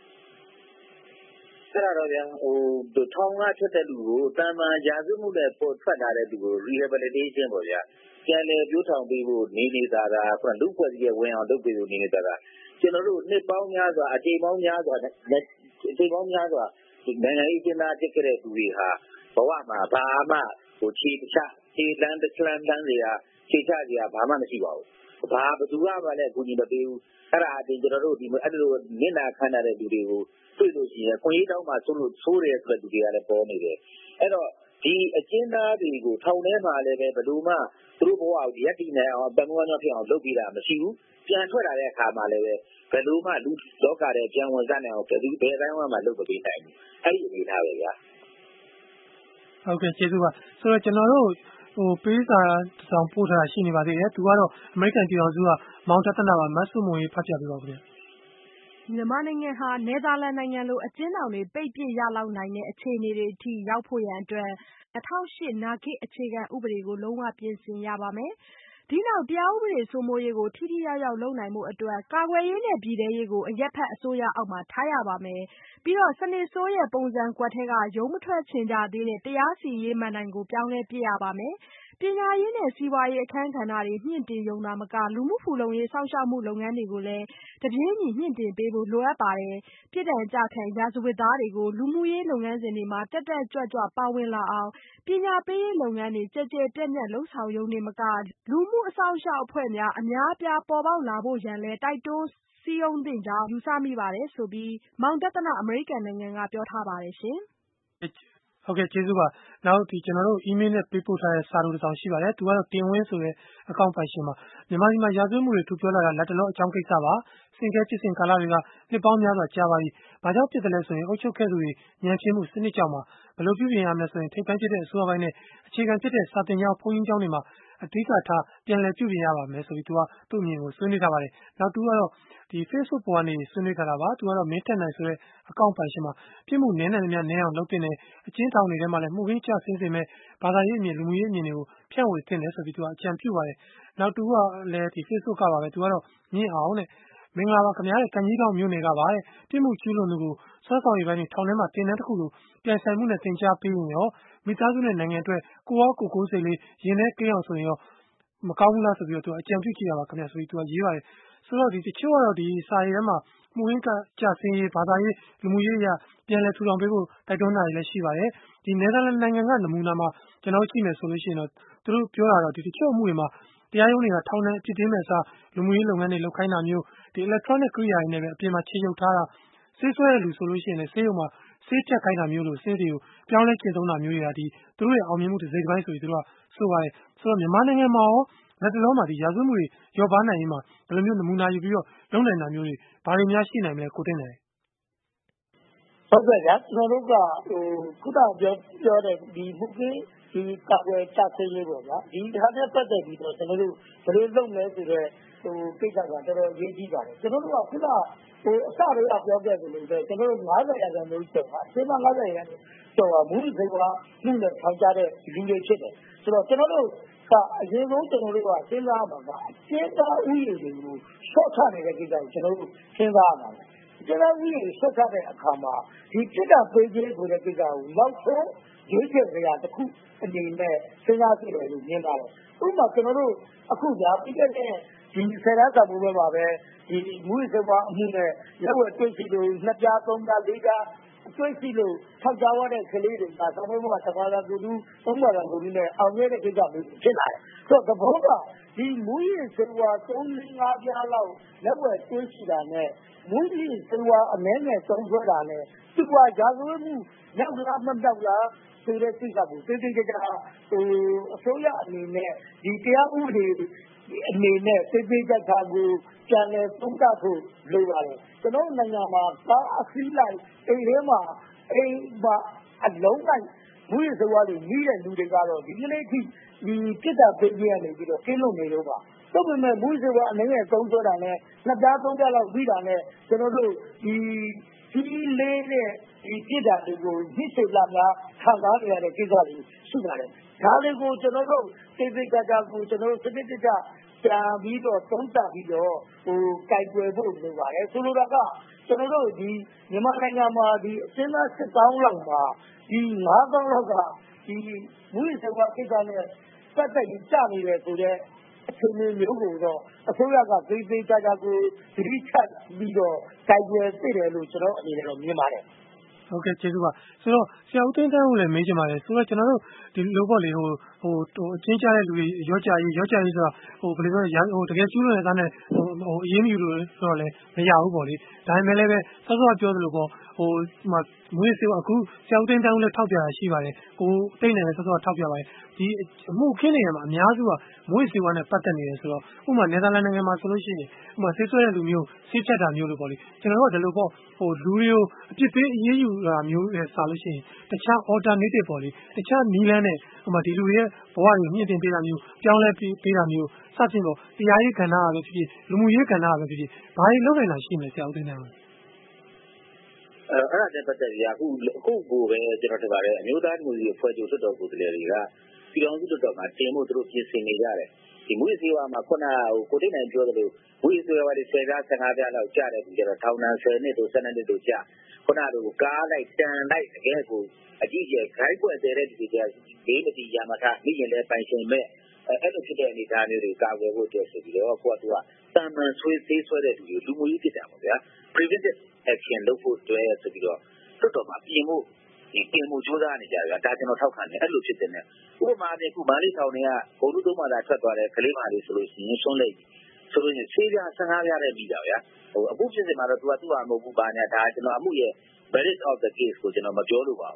အဲ့ဒါတော့ဗျာထောင်ကထွက်တဲ့လူကိုတာမန်ရာဇဝတ်မှုနဲ့ပေါ်ထွက်လာတဲ့လူကို rehabilitation ပေါ့ဗျာပြန်လည်ပြောထောင်ပေးဖို့နေသာလူ့ဖွဲ့စည်းရဲ့ဝင်အောင်လုပ်ပေးဖို့နေသာကျွန်တော်တို့နှစ်ပေါင်းများစွာအချိန်ပေါင်းများစွာနိုင်ငံရေးကျင်းသားဖြစ်ခဲ့တဲ့သူတွေဟာဘဝမှာဘာမှခြေလန်းတွေကခြေချစရာဘာမှမရှိပါဘူးဘယ်သူမှလည်းအကူအညီမပေးဘူးအဲ့ဒါအပြင်ကျွန်တော်တို့အဲ့လိုမျက်နှာခမ်းတဲ့လူတွေကိုတွေ့လို့ရှိရင်ခွင့်ရေးတောင်းမှဆိုလို့ဆိုးတယ်ဆိုတဲ့လူတွေကလည်းပေါ်နေတယ်အဲ့တော့ဒီအကျဉ်းသားတွေကိုထောင်ထဲမှာလည်းပဲဘယ်လိုမှသူတို့ဘဝကိုရက်တည်နိုင်အောင်တမန်တော်ဖြစ်အောင်လုပ်ပေးတာမရှိဘူးပြန်ထွက်လာတဲ့အခါမှာလည်းဘယ်လိုမှလူလောကထဲပြန်ဝင်စားနိုင်အောင်ဘယ်တိုင်းမှလုပ်မပေးနိုင်ဘူးအဲ့ဒီအနေထားပဲဗျာဟုတ်ကဲ့ကျေးဇူးပါဆိုတော့ကျွန်တော်တို့ပေးစာဆောင်ပို့ထားတာရှိနေပါသေးတယ်သူကတော့အမေရိကန်ပြည်ထောင်စုကမောင်တသနာပါမတ်ဆုမွန်ရေးဖတ်ပြပေးပါဦးခင်ဗျမြန်မာနိုင်ငံဟာနယ်သာလန်နိုင်ငံလိုအကျဉ်းထောင်တွေပိတ်ပစ်ရလောက်နိုင်တဲ့အခြေအနေတွေအထိရောက်ဖို့ရန်အတွက်2008နာဂစ်အခြေခံဥပဒေကိုလုံးဝပြင်ဆင်ရပါမယ်။ဒီနောက်တရားဥပဒေစိုးမိုးရေးကိုထိထိရောက်ရောက်လုပ်နိုင်မှုအတွက်ကာကွယ်ရေးနဲ့ပြည်ထရေးကိုအရက်ဖက်အစိုးရအောက်မှာထားရပါမယ်။ပြီးတော့စနစ်ဆိုးရဲ့ပုံစံကွက်ထဲကရုံးမထွက်ချင်ကြသေးတဲ့တရားစီရင်မှန်တိုင်ကိုပြောင်းလဲပြရပါမယ်။ပညာရေးနဲ့စီးပွားရေးအခန်းကဏ္ဍတွေမြင့်တင်ရုံသာမကလူမှုဖူလုံရေးစောင့်ရှောက်မှုလုပ်ငန်းတွေကိုလည်းတပြေးညီမြင့်တင်ပေးဖို့လိုအပ်ပါတယ်။ပြည်ထောင်ကြခံရာဇဝတ်သားတွေကိုလူမှုရေးလုပ်ငန်းစဉ်တွေမှာတက်ကြွပါဝင်လာအောင်ပညာပေးရေးလုပ်ငန်းတွေကြဲကြဲပြန့်ပြန့်လုပ်ဆောင်ရုံနဲ့မကလူမှုအစောင့်အရှောက်အဖွဲ့များအများအပြားပေါ်ပေါက်လာဖို့ရန်လည်းတိုက်တွန်းစည်းရုံးသင့်ကြောင်းယူဆမိပါတယ်ဆိုပြီးမောင်တသနာအမေရိကန်နိုင်ငံကပြောထားပါတယ်ရှင်။ဟုဟုတ်ကဲ့ကျေးဇူးပါနောက်ကျွန်တော်တို့ email နဲ့ပေးပို့ထားတဲ့စာတို့တစ်စောင်ရှိပါတယ်သူကတော့တင်ဝင်းဆိုတဲ့အကောင့်ပိုင်ရှင်ပါမြန်မာပြည်မှာရာဇဝတ်မှုတွေထူပြောလာတာလက်တလောအကြောင်းကိစ္စပါစင်ကဲဖြစ်စဉ်ကာလတွေကနှစ်ပေါင်းများစွာကြာပါပြီဘာကြောင့်ဖြစ်တယ်လဲဆိုရင်အုပ်ချုပ်ခဲ့သူတွေညံ့ဖျင်းမှုစနစ်ကြောင့်ပါဘယ်လိုပြုပြင်ရမလဲဆိုရင်ထိပ်ပိုင်းဖြစ်တဲ့အစိုးရပိုင်းနဲ့အခြေခံဖြစ်တဲ့စာသင်ကျောင်းဘုန်းကြီးကျောင်းတွေမှာအဓိကထားပြန်လည်ပြုပြင်ရပါမယ်ဆိုပြီးသူကသူ့အမြင်ကိုဆွေးနွေးထားပါတယ်နောက်သူကတော့ဒီ Facebook ပေါ်ကနေဆွေးနွေးထားတာပါသူကတော့မင်းတက်နိုင်ဆိုတဲ့အကောင့်ပိုင်ရှင်မှာပြစ်မှုနည်းနိုင်သမျှနည်းအောင်လုပ်တင်တယ်အချင်းထောင်တွေထဲမှာလည်းမှုခင်းချဆင်းစေမဲ့ဘာသာရေးအမြင်လူမှုရေးအမြင်တွေကိုဖြန့်ဝေတင်တယ်ဆိုပြီးသူကအကြံပြုပါတယ်နောက်သူကလည်းဒီ Facebook ကပါပဲသူကတော့မြင့်အောင်တဲ့မင်္ဂလာပါခင်ဗျားတဲ့ကန်ကြီးကောင်းမြို့နယ်ကပါတဲ့ပြစ်မှုကျူးလွန်သူကိုဆွဲဆောင်ရေးပိုင်းထောင်ထဲမှာတင်တန်းတစ်ခုလိုပြန်ဆိုင်မှုနဲ့တင် ကြားပေးရင်ရောမိသားစုနဲ့နိုင်ငံအတွက်ကိုရောကိုကိုးစိတ်လေးရင်ထဲကိအောင်ဆိုရင်ရောမကောင်းဘူးလားဆိုပြီးတော့သူအကြံပြုကြည့်ရပါခင်ဗျာဆိုပြီးသူကရေးပါတယ်ဆိုတော့ဒီတချို့ကတော့ဒီစာရေးထဲမှာမှုရင်းကကြဆင်းရေးဘာသာရေးလူမှုရေးအရာပြန်လည်ထူထောင်ပေးဖို့တိုက်တွန်းတာတွေလည်းရှိပါတယ်ဒီနယ်သာလန်နိုင်ငံကနမူနာမှာကျွန်တော်ကြည့်မယ်ဆိုလို့ရှိရင်တော့သူတို့ပြောတာတော့ဒီတချို့အမှုတွေမှာတရားရုံးတွေကထောင်နဲ့အပြစ်ပေးမဲ့အစားလူမှုရေးလုပ်ငန်းတွေလုပ်ခိုင်းတာမျိုးဒီ electronic ကိရိယာတွေနဲ့ပဲအပြင်မှာခြေရုပ်ထားတာဆေးဆွဲတဲ့လူဆိုလို့ရှိရင်လည်းဆေးရုံမှာဆေးဖြတ်ခိုင်းတာမျိုးလို့ဆေးတွေကိုပြောင်းလဲကျင့်သုံးတာမျိုးတွေကဒီသူတို့ရဲ့အောင်မြင်မှုတစ်စိတ်တစ်ပိုင်းဆိုပြီးသူတို့ကဆိုပါတယ်ဆိုတော့မြန်မာနိုင်ငံမှာရောလက်တလုံးမှာဒီရာဇဝတ်မှုတွေရောပါနိုင်ရင်မှာဘယ်လိုမျိုးနမူနာယူပြီးတော့လုပ်နိုင်တာမျိုးတွေဘာတွေများရှိနိုင်မလဲကိုတင်တယ်ဟုတ်ကဲ့ဗျာကျွန်တော်တို့ကခုနပြောတဲ့ဒီမှုကင်းဒီကာကွယ်ချဆေးရေးပေါ့ဗျာဒီဟာနဲ့ပတ်သက်ပြီးတော့ကျွန်တော်တို့ဘယ်လိုလုပ်လဲဆိုတော့ကိစ္စကတော်တော်ရေးကြည့်ပါတယ်ကျွန်တော်တို့ကခုနအစတွေကပြောခဲ့သလိုပဲကျွန်တော်တို့90ရာခိုင်နှုန်းကျော်ပါအရှင်းမ90ရာခိုင်နှုန်းကျော်ပါမူးစိတ်ကမှုနဲ့ထောင်ကြတဲ့လူတွေဖြစ်တယ်ဆိုတော့ကျွန်တော်တို့ကအရင်ဆုံးကျွန်တော်တို့ကစဉ်းစားမှာကအကျဉ်းသားဥယျာဉ်တွေကိုရှော့ချနေတဲ့ကိစ္စကိုကျွန်တော်တို့စဉ်းစားရမှာကျန်တဲ့ဥယျာဉ်ရှော့ချတဲ့အခါမှာဒီပြစ်ဒဏ်ပေးခြင်းဆိုတဲ့ကိစ္စကိုနောက်ဆုံးရွေးချယ်စရာတစ်ခုအနေနဲ့စဉ်းစားကြည့်တယ်လို့မြင်ပါတယ်ဥပမာကျွန်တော်တို့အခုကြာပြီးတဲ့ဒီဆယ်တန်းစာမိုးပွဲမှာပဲဒီမူးယစ်ဆေးဝါးအမှုနဲ့လက်ဝဲတွေ့ရှိလို့2ပြား3ပြား4ပြားတွေ့ရှိလို့ထောက်ကြွားတဲ့ကလေးတွေကစာမိုးပွဲမှာတစ်ပါးသာကိုတူ3ပါးသာကိုတူနဲ့အောင်ရတဲ့ကိစ္စမျိုးဖြစ်လာတယ်ဆိုတော့သဘောကဒီမူးယစ်ဆေးဝါး3-5ပြားလောက်လက်ဝဲတွေ့ရှိတာနဲ့မူးယစ်ဆေးဝါးအနည်းငယ်သုံးဆွဲတာနဲ့သူကရာဇဝတ်မှုနောက်လားမနောက်လားဆိုတဲ့ကိစ္စကိုသိသိကြကြအစိုးရအနေနဲ့ဒီတရားဥပဒေအနေနဲ့သိသိကြကြကိုပြန်လည်သုံးသပ်ဖို့လိုပါတယ်ကျွန်တော်နိုင်ငံမှာကားအစီးလိုက်အိမ်ထဲမှာအိမ်မှာအလုံးလိုက်မူးယစ်ဆေးဝါးတွေကြီးတဲ့လူတွေကတော့ဒီကနေ့ထိဒီပြစ်ဒဏ်ပေးခြင်းကနေပြီးတော့ကျင်းလို့နေတော့ပါတော့ပေမဲ့မူးယစ်ဆေးဝါးအနေနဲ့သုံးဆွဲတာနဲ့2ပြား3ပြားလောက်ပြီးတာနဲ့ကျွန်တော်တို့ဒီလေးတဲ့ဒီပြစ်ဒဏ်တွေကိုညှစ်စေလာများခံစားနေရတဲ့ကိစ္စတွေရှိပါတယ်ဒါတွေကိုကျွန်တော်တို့သိသိကြကြကိုကျွန်တော်တို့စနစ်တကျပြန်ပြီးတော့သုံးသပ်ပြီးတော့ကြိုက်ွယ်ဖို့လိုပါတယ်ဆိုလိုတာကကျွန်တော်တို့ဒီမြန်မာနိုင်ငံမှာဒီအရှင်းသား7,000လောက်မှာဒီ9,000လောက်ကဒီမူးယစ်ဆေးဝါးကိစ္စနဲ့ပတ်သက်ပြီးကြာနေတယ်ဆိုတော့အခြေအနေမျိုးကိုတော့အစိုးရကသိသိကြကြကိုသတိချက်ပြီးတော့ကြိုက်ွယ်သိတယ်လို့ကျွန်တော်အနေနဲ့တော့မြင်ပါတယ်ဟုတ်ကဲ့ကျေးဇူးပါဆိုတော့ဆရာဦးသိန်းတန်းကိုလည်းမေးချင်ပါတယ်ဆိုတော့ကျွန်တော်တို့ဒီလိုပေါ့လေဟိုအချင်းချတဲ့လူတွေရောကြရေးဆိုတော့ဘယ်လိုပြောတကယ်ကျူးလွန်တဲ့သားနဲ့အရေးမယူလို့ဆိုတော့လည်းမရဘူးပေါ့လေဒါပေမဲ့လည်းပဲစောစောပြောသလိုပေါ့မွေးစေအခုဆရာဦးသိန်းတန်းကိုလည်းထောက်ပြတာရှိပါတယ်ကိုသိန်းတယ်လည်းစောစောထောက်ပြပါတယ်ဒီအမှုခင်းနေရမှာအများစုကမွေးစေဝါနဲ့ပတ်သက်နေတယ်ဆိုတော့ဥပမာနယ်သာလန်နိုင်ငံမှာဆိုလို့ရှိရင်ဥပမာဆေးဆွဲတဲ့လူမျိုးဆေးဖြတ်တာမျိုးလို့ပေါ့လေကျွန်တော်တို့ကဒီလိုပေါ့လူတွေကိုအပြစ်ပေးအရေးယူတာမျိုးနဲ့စလို့ရှိရင်တခြား alternative ပေါ့လေတခြားနီးလန်းနဲ့ဥပမာဒီလူတွေရဲ့ဘဝတွေကိုမြင့်တင်ပေးတာမျိုးပြောင်းလဲပေးတာမျိုးစသဖြင့်ပေါ့တရားရေးကဏ္ဍကပဲဖြစ်ဖြစ်လူမှုရေးကဏ္ဍကပဲဖြစ်ဖြစ်ဘာတွေလုပ်နိုင်တာရှိမလဲဆရာဦးသိန်းတန်းအဲ့ဒါနဲ့ပတ်သက်ပြီးအခုကိုပဲကျွန်တော်ထင်ပါတယ်အမျိုးသားမှုကြီးအဖွဲ့ချုပ်လွှတ်တော်ကိုယ်စားလှယ်တွေကပြည်တော်စုလွှတ်တော်မှာတင်ဖို့သူတို့ပြင်ဆင်နေကြတယ်ဒီမူရစီဝါမှာခုနကိုတိတ်နိုင်ပြောသလိုမူရစီဝါတွေ10ပြား15ပြားလောက်ကြားတယ်ပြီးတော့ထောင်ဒဏ်10နှစ်တို့12နှစ်တို့ကြားခုနကကားလိုက်တန်လိုက်တကယ်ကိုအကြီးကျယ်ခိုင်းပွက်တဲ့လူတွေကဒေးမတီယာမထမိရင်လည်းပိုင်ရှင်မဲ့အဲ့လိုဖြစ်တဲ့အနေအထားမျိုးတွေကာကွယ်ဖို့အတွက်ဆိုပြီးတော့ကိုကတန်မှန်ဆွေးသေးဆွဲတဲ့လူမျိုးကြီးဖြစ်တာပေါ့ဗျာ preventive action လုပ်ဖို့အတွက်ဆိုပြီးတော့လွှတ်တော်မှာပြင်ဖို့ဒီတင်မှုစူးစမ်းနေကြတယ်ဒါကျွန်တော်ထောက်ခံတယ်အဲ့လိုဖြစ်တဲ့နဲ့ဥပမာနဲ့ခုမာလေးထောင်တွေကဘုံလူသုံးပါးသာထွက်သွားတဲ့ကလေးမလေးဆိုလို့ရှိရင်ဆုံးလိုက်ဆိုလို့ရှိရင်ဆေးပြား15ပြားနဲ့ပြီးတာဗျာအမှုဖြစ်စဉ်မှာတော့သူကသူ့ဟာမဟုတ်ဘူးပါညာဒါကျွန်တော်အမှုရဲ့ merit of the case ကိုကျွန်တော်မပြောလို့ပါဘူး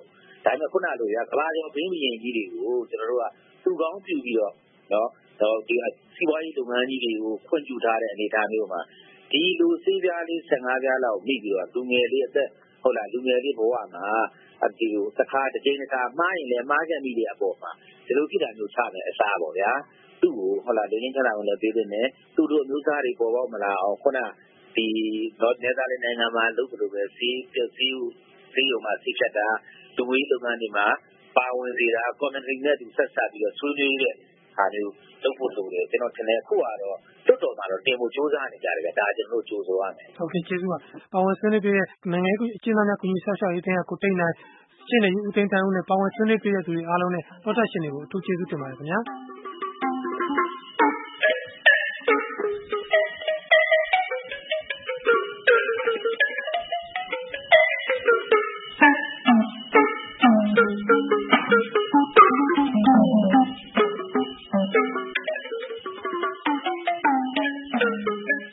ဒါပေမဲ့ခုနလိုကဘာကြောင့်ဘင်းဘရင်ကြီးတွေကိုကျွန်တော်တို့ကသူကောင်းပြုပြီးတော့ဒီစီးပွားရေးလုပ်ငန်းကြီးတွေကိုခွင့်ပြုထားတဲ့အနေအထားမျိုးမှာဒီလူစေးပြားလေး15ပြားလောက်မိပြီးတော့လူငယ်လေးအသက်ဟုတ်လားလူငယ်လေးဘဝမှာဒီလိုတစ်ခါတစ်ချိန်တစ်ခါမှားရင်လည်းမှားခဲ့မိတဲ့အပေါ်မှာဒီလိုဖြစ်တာမျိုးချမယ်အစားပေါ့ဗျာသူ့ကိုဟုတ်လားဒင်းချင်းချတာကိုလည်းပေးနေတယ်သူတို့အမျိုးသားတွေပေါ်ပေါက်မလာအောင်ခုနဒီနယ်သာလန်နိုင်ငံမှာလုပ်သလိုပဲစီးရုံမှာစီးဖြတ်တာလူဝေးလုပ်ငန်းတွေမှာပါဝင်စေတာ community နဲ့သူဆက်ဆက်ပြီးတော့ဆွေးနွေးတဲ့ဟာမျိုးလုပ်ဖို့လိုတယ်ကျွန်တော်ထင်တယ်အခုကတော့လွတ်တော်မှာတော့တင်ဖို့စူးစမ်းနေကြတယ်ဒါကျွန်တော်တို့ကြိုးစားရမယ်ဟုတ်ကဲ့ကျေးဇူးပါပါဝင်ဆွေးနွေးပေးတဲ့နိုင်ငံရေးအကျဉ်းသားများကုညီဆောက်ရှောက်ရေးတင်ကကိုတိတ်နိုင်ရှင်းနေဦးသိန်းတန်းဦးနဲ့ပါဝင်ဆွေးနွေးပေးတဲ့သူတွေအားလုံးနဲ့တော်တာရှင်တွေကိုအထူးကျေးဇူးတင်ပါတယ်ခင်ဗျာ